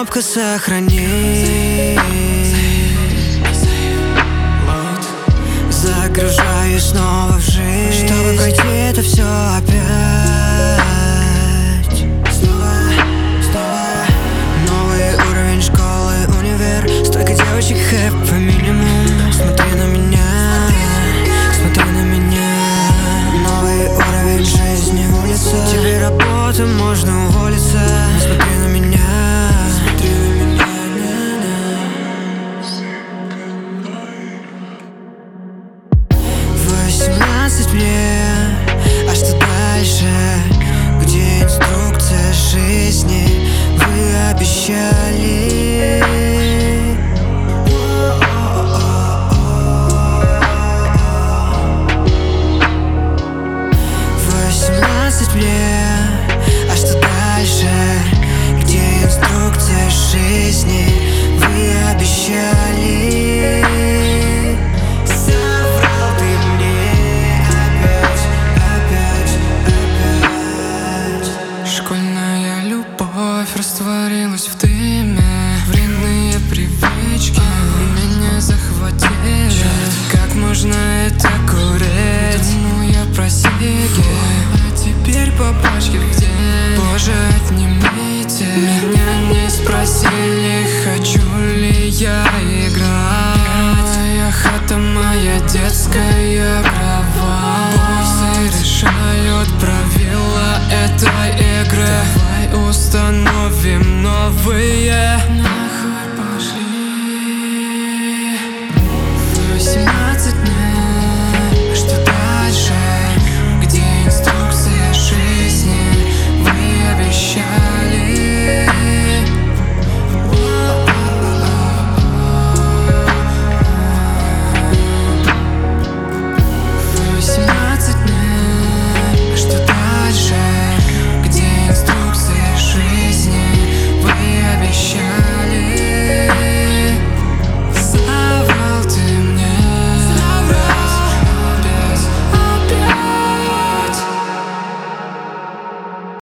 кнопка сохрани. Загружаюсь снова в жизнь, чтобы пройти это все опять. Снова новый уровень школы, универ. Столько девочек, хэп по минимум. Смотри на меня, смотри на меня. Новый уровень жизни, улица. Тебе работа, можно уволиться. Смотри на меня, смотри на меня. 18 мне, а что дальше? Где инструкция жизни? Вы обещали. 18 мне, а что дальше? Где инструкция жизни? Вы обещали. Соврал ты мне опять. Школьная любовь растворилась в дыме. Вредные привычки меня захватили. Как можно это курить? Думаю я про сиги, а теперь по пачке где? Боже, отнимите. Меня не спросили, хочу ли я играть. Моя хата, моя детская кровать. Боссы решают правила этой игры. Давай установим новые.